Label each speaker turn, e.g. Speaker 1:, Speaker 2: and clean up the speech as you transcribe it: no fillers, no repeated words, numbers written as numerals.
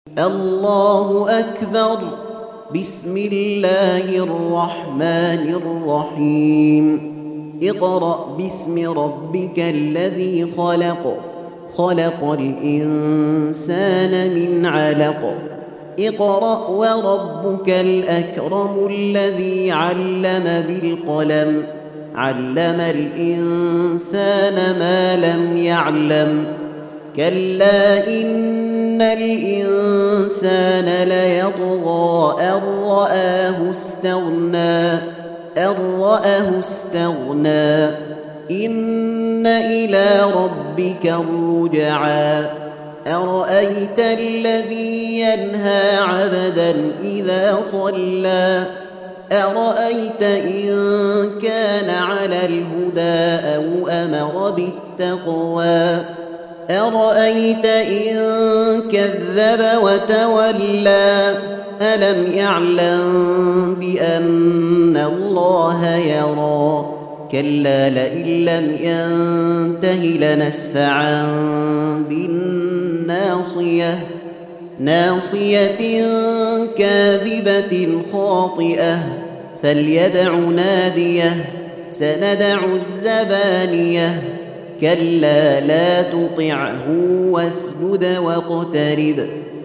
Speaker 1: الله أكبر. بسم الله الرحمن الرحيم. اقرأ باسم ربك الذي خلق، خلق الإنسان من علق. اقرأ وربك الأكرم الذي علم بالقلم، علم الإنسان ما لم يعلم. كلا إن الإنسان ليطغى أن رآه استغنى إن إلى ربك الرجعى. أرأيت الذي ينهى عبدا إذا صلى، أرأيت إن كان على الهدى أو أمر بالتقوى، أرأيت إن كذب وتولى. ألم يعلم بأن الله يرى. كلا لئن لم ينته لنسفعا بالناصية، ناصية كاذبة خاطئة. فليدع ناديه سندع الزبانية. كلا لا تطعه واسجد واقترب.